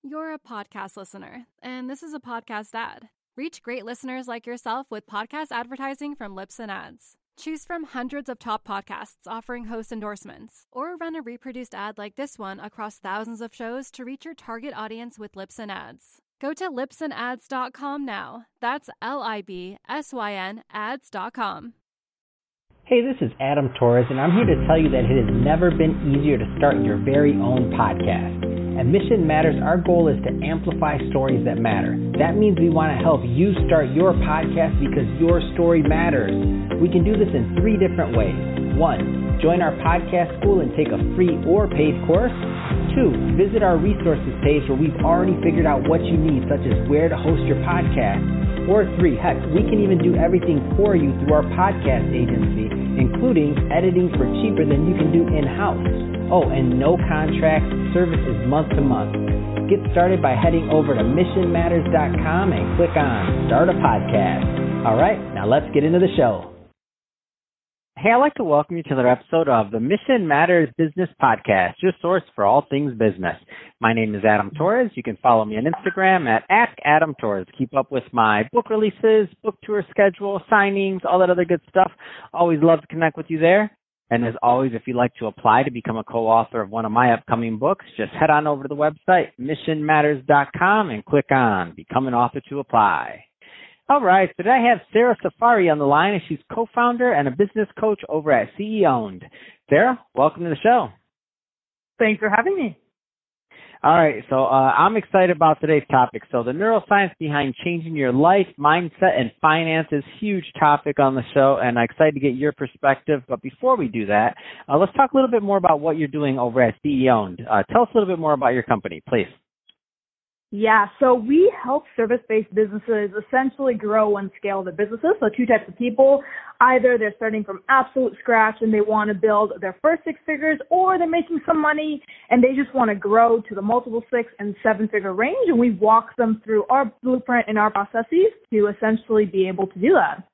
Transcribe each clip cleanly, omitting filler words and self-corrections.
You're a podcast listener, and this is a podcast ad. Reach great listeners like yourself with podcast advertising from Libsyn Ads. Choose from hundreds of top podcasts offering host endorsements, or run a reproduced ad like this one across thousands of shows to reach your target audience with Libsyn Ads. Go to libsynads.com now. That's LIBSYN ads.com. Hey, this is Adam Torres, and I'm here to tell you that it has never been easier to start your very own podcast. At Mission Matters, our goal is to amplify stories that matter. That means we want to help you start your podcast because your story matters. We can do this in 3 different ways. 1, join our podcast school and take a free or paid course. 2, visit our resources page where we've already figured out what you need, such as where to host your podcast. Or 3, heck, we can even do everything for you through our podcast agency, including editing for cheaper than you can do in-house. Oh, and no contracts, service is month to month. Get started by heading over to missionmatters.com and click on Start a Podcast. All right, now let's get into the show. Hey, I'd like to welcome you to another episode of the Mission Matters Business Podcast, your source for all things business. My name is Adam Torres. You can follow me on Instagram at AskAdamTorres. Keep up with my book releases, book tour schedule, signings, all that other good stuff. Always love to connect with you there. And as always, if you'd like to apply to become a co-author of one of my upcoming books, just head on over to the website, missionmatters.com, and click on Become an Author to apply. All right, so today I have Sarah Safari on the line, and she's co-founder and a business coach over at CE Owned. Sarah, welcome to the show. Thanks for having me. All right, so I'm excited about today's topic. So the neuroscience behind changing your life, mindset, and finances, huge topic on the show, and I'm excited to get your perspective. But before we do that, let's talk a little bit more about what you're doing over at CE Owned. Tell us a little bit more about your company, please. Yeah, so we help service-based businesses essentially grow and scale their businesses. So 2 types of people. Either they're starting from absolute scratch and they want to build their first 6 figures, or they're making some money and they just want to grow to the multiple 6- and 7-figure range. And we walk them through our blueprint and our processes to essentially be able to do that.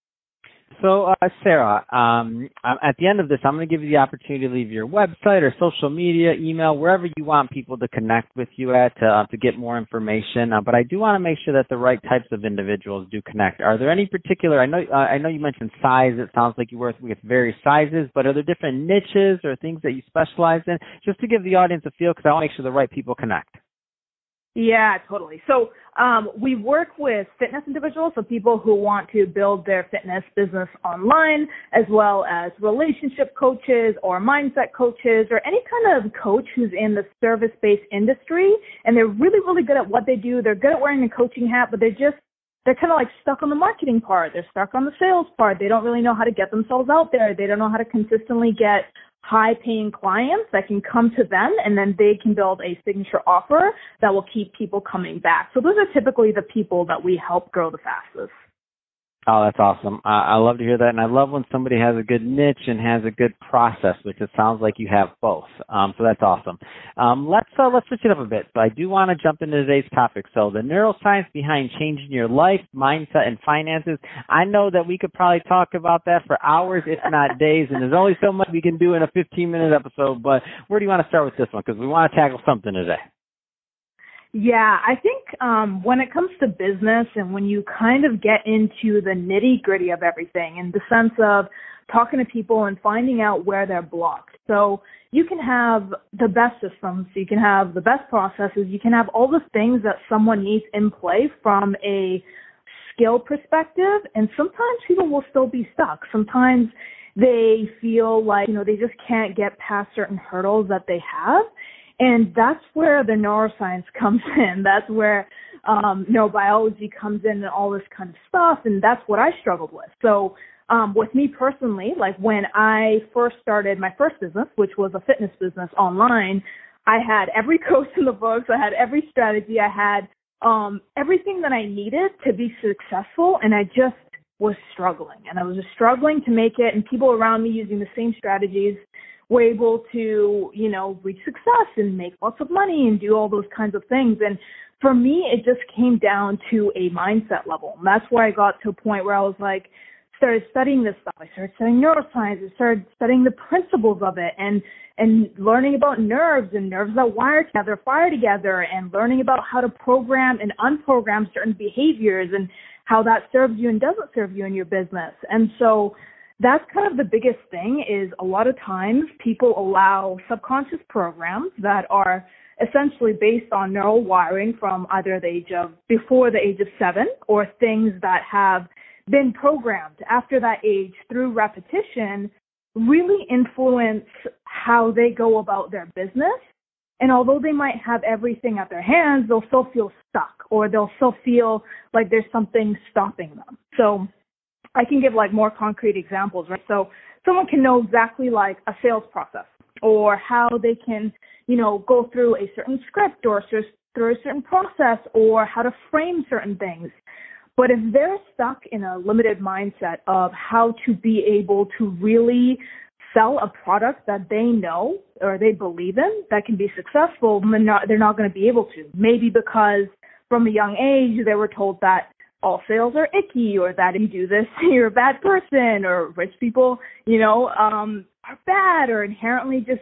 So, Sarah, at the end of this, I'm going to give you the opportunity to leave your website or social media, email, wherever you want people to connect with you at to get more information. But I do want to make sure that the right types of individuals do connect. Are there any particular? I know you mentioned size. It sounds like you work with various sizes, but are there different niches or things that you specialize in? Just to give the audience a feel, because I want to make sure the right people connect. Yeah, totally. So we work with fitness individuals, so people who want to build their fitness business online, as well as relationship coaches or mindset coaches or any kind of coach who's in the service-based industry, and they're really, really good at what they do. They're good at wearing a coaching hat, but they're kind of like stuck on the marketing part. They're stuck on the sales part. They don't really know how to get themselves out there. They don't know how to consistently get high-paying clients that can come to them, and then they can build a signature offer that will keep people coming back. So those are typically the people that we help grow the fastest. Oh, that's awesome. I love to hear that, and I love when somebody has a good niche and has a good process, which it sounds like you have both. So that's awesome. Let's switch it up a bit. So I do want to jump into today's topic. So the neuroscience behind changing your life, mindset, and finances. I know that we could probably talk about that for hours, if not days, and there's only so much we can do in a 15-minute episode. But where do you want to start with this one? Because we want to tackle something today. Yeah, I think when it comes to business and when you kind of get into the nitty-gritty of everything, in the sense of talking to people and finding out where they're blocked. So you can have the best systems, you can have the best processes, you can have all the things that someone needs in play from a skill perspective, and sometimes people will still be stuck. Sometimes they feel like, they just can't get past certain hurdles that they have. And that's where the neuroscience comes in. That's where neurobiology comes in and all this kind of stuff. And that's what I struggled with. So with me personally, like when I first started my first business, which was a fitness business online, I had every coach in the books. I had every strategy. I had everything that I needed to be successful. And I just was struggling. And I was just struggling to make it. And people around me using the same strategies were able to, reach success and make lots of money and do all those kinds of things. And for me, it just came down to a mindset level. And that's where I got to a point where I was like, started studying this stuff. I started studying neuroscience. I started studying the principles of it and learning about nerves and nerves that wire together, fire together, and learning about how to program and unprogram certain behaviors and how that serves you and doesn't serve you in your business. And so that's kind of the biggest thing is a lot of times people allow subconscious programs that are essentially based on neural wiring from either before the age of 7 or things that have been programmed after that age through repetition really influence how they go about their business. And although they might have everything at their hands, they'll still feel stuck or they'll still feel like there's something stopping them. So I can give like more concrete examples, right? So someone can know exactly like a sales process or how they can, go through a certain script or through a certain process or how to frame certain things. But if they're stuck in a limited mindset of how to be able to really sell a product that they know or they believe in that can be successful, they're not going to be able to. Maybe because from a young age they were told that all sales are icky or that if you do this, you're a bad person or rich people, are bad or inherently just,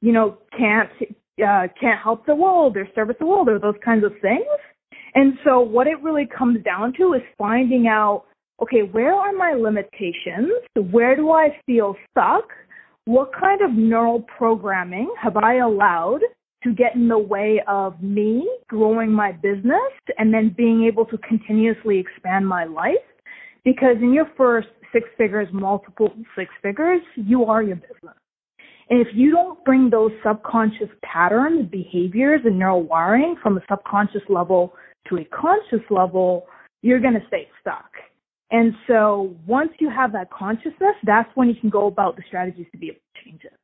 can't help the world or service the world or those kinds of things. And so what it really comes down to is finding out, okay, where are my limitations? Where do I feel stuck? What kind of neural programming have I allowed to get in the way of me growing my business and then being able to continuously expand my life? Because in your first 6 figures, multiple 6 figures, you are your business. And if you don't bring those subconscious patterns, behaviors, and neural wiring from a subconscious level to a conscious level, you're going to stay stuck. And so once you have that consciousness, that's when you can go about the strategies to be able to change it.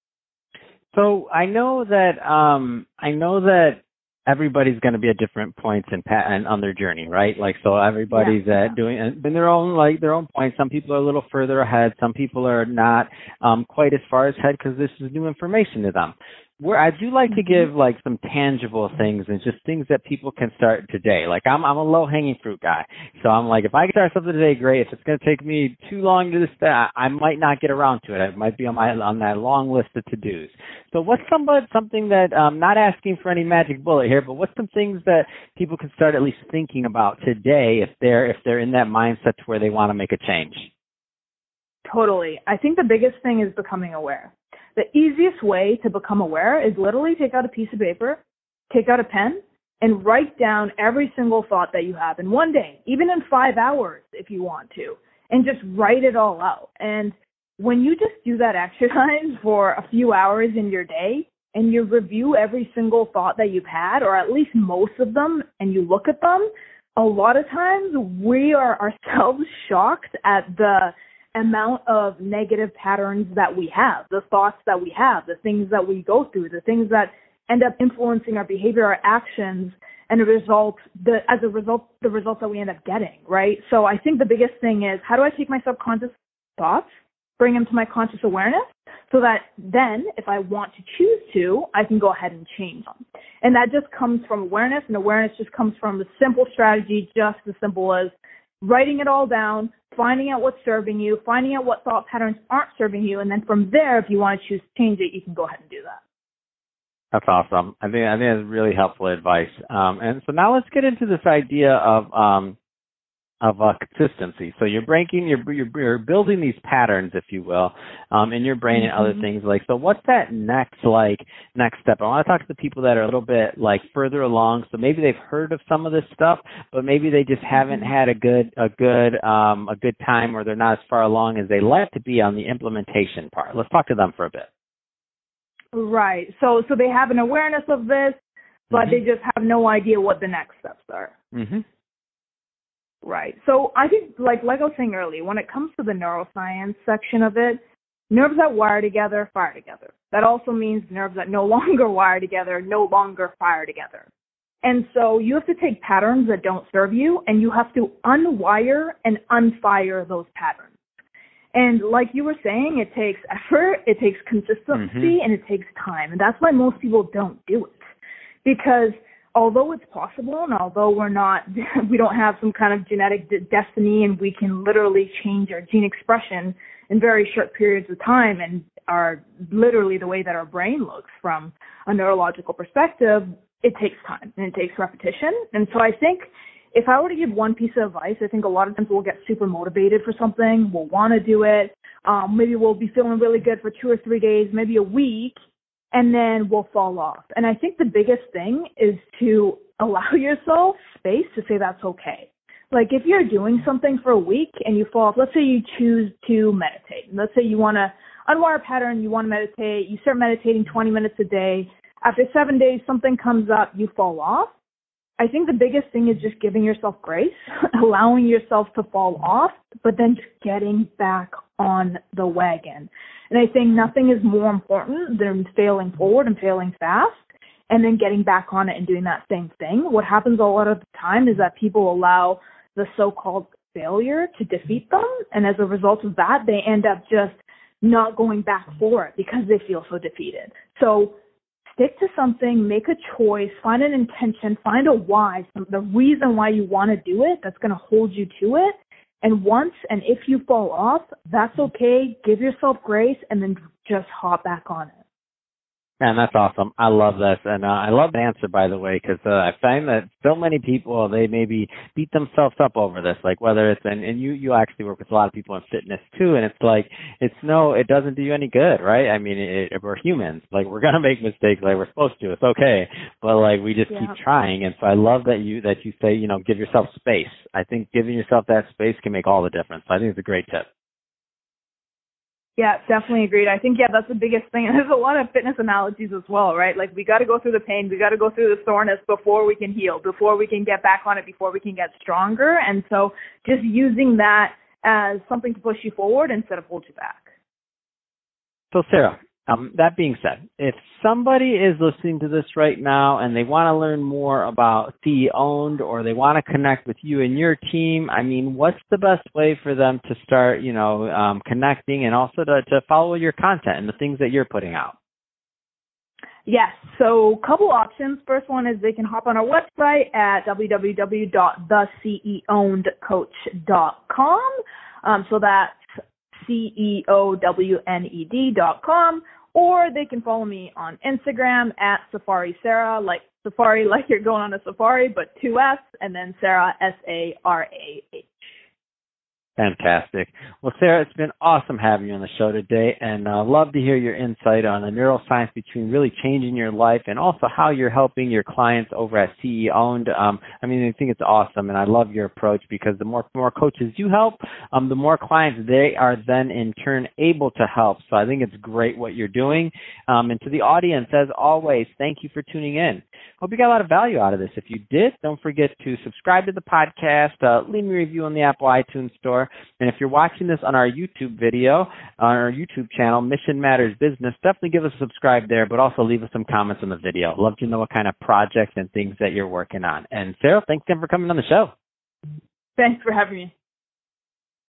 So I know that everybody's going to be at different points and on their journey, right? Like, so everybody's doing in their own point. Some people are a little further ahead. Some people are not quite as far ahead because this is new information to them. Where I do like to give like some tangible things and just things that people can start today. Like I'm a low hanging fruit guy. So I'm like, if I can start something today, great. If it's going to take me too long to this, I might not get around to it. It might be on that long list of to-dos. So what's something that, not asking for any magic bullet here, but what's some things that people can start at least thinking about today if they're in that mindset to where they want to make a change? Totally. I think the biggest thing is becoming aware. The easiest way to become aware is literally take out a piece of paper, take out a pen, and write down every single thought that you have in one day, even in 5 hours if you want to, and just write it all out. And when you just do that exercise for a few hours in your day and you review every single thought that you've had, or at least most of them, and you look at them, a lot of times we are ourselves shocked at the amount of negative patterns that we have, the thoughts that we have, the things that we go through, the things that end up influencing our behavior, our actions, and the results that we end up getting, right? So I think the biggest thing is, how do I take my subconscious thoughts, bring them to my conscious awareness, so that then, if I want to choose to, I can go ahead and change them. And that just comes from awareness, and awareness just comes from a simple strategy, just as simple as writing it all down, finding out what's serving you, finding out what thought patterns aren't serving you, and then from there, if you want to choose to change it, you can go ahead and do that. That's awesome. I think that's really helpful advice. And so now let's get into this idea of consistency. So you're building these patterns, if you will, in your brain and other things. Like, so what's that next step? I want to talk to the people that are a little bit like further along. So maybe they've heard of some of this stuff, but maybe they just haven't had a good time, or they're not as far along as they like to be on the implementation part. Let's talk to them for a bit. Right. So they have an awareness of this, but they just have no idea what the next steps are. Right. So I think, like I was saying earlier, when it comes to the neuroscience section of it, nerves that wire together, fire together. That also means nerves that no longer wire together, no longer fire together. And so you have to take patterns that don't serve you, and you have to unwire and unfire those patterns. And like you were saying, it takes effort, it takes consistency, and it takes time. And that's why most people don't do it. Because although it's possible and although we don't have some kind of genetic destiny and we can literally change our gene expression in very short periods of time and are literally the way that our brain looks from a neurological perspective, it takes time and it takes repetition. And so I think if I were to give one piece of advice, I think a lot of times we'll get super motivated for something. We'll want to do it. Maybe we'll be feeling really good for 2 or 3 days, maybe a week, and then we'll fall off. And I think the biggest thing is to allow yourself space to say that's okay. Like if you're doing something for a week and you fall off, let's say you choose to meditate. Let's say you want to unwire a pattern, you want to meditate, you start meditating 20 minutes a day. After 7 days, something comes up, you fall off. I think the biggest thing is just giving yourself grace, allowing yourself to fall off, but then just getting back on the wagon. And I think nothing is more important than failing forward and failing fast and then getting back on it and doing that same thing. What happens a lot of the time is that people allow the so-called failure to defeat them. And as a result of that, they end up just not going back for it because they feel so defeated. So stick to something, make a choice, find an intention, find a why, the reason why you want to do it that's going to hold you to it. And once and if you fall off, that's okay. Give yourself grace and then just hop back on it. Man, that's awesome. I love this. And I love the answer, by the way, because I find that so many people, they maybe beat themselves up over this, like whether it's, and you actually work with a lot of people in fitness too, and it's like, it doesn't do you any good, right? I mean, we're humans. Like, we're going to make mistakes like we're supposed to. It's okay. But like, we just keep trying. And so I love that you say, give yourself space. I think giving yourself that space can make all the difference. I think it's a great tip. Yeah, definitely agreed. I think, that's the biggest thing. And there's a lot of fitness analogies as well, right? Like we got to go through the pain. We got to go through the soreness before we can heal, before we can get back on it, before we can get stronger. And so just using that as something to push you forward instead of hold you back. So Sarah, that being said, if somebody is listening to this right now and they want to learn more about CE Owned or they want to connect with you and your team, I mean, what's the best way for them to start, connecting and also to follow your content and the things that you're putting out? Yes. So a couple options. First one is they can hop on our website at www.theceownedcoach.com. So that's CEOWNED.com, or they can follow me on Instagram at Safari Sarah, like Safari, like you're going on a safari, but 2 S, and then Sarah, SARAH. Fantastic. Well, Sarah, it's been awesome having you on the show today, and love to hear your insight on the neuroscience between really changing your life and also how you're helping your clients over at CE Owned. I think it's awesome, and I love your approach because the more coaches you help, the more clients they are then in turn able to help. So I think it's great what you're doing. And to the audience, as always, thank you for tuning in. Hope you got a lot of value out of this. If you did, don't forget to subscribe to the podcast, leave me a review on the Apple iTunes Store. And if you're watching this on our YouTube video, on our YouTube channel, Mission Matters Business, definitely give us a subscribe there, but also leave us some comments on the video. Love to know what kind of projects and things that you're working on. And Sarah, thanks again for coming on the show. Thanks for having me.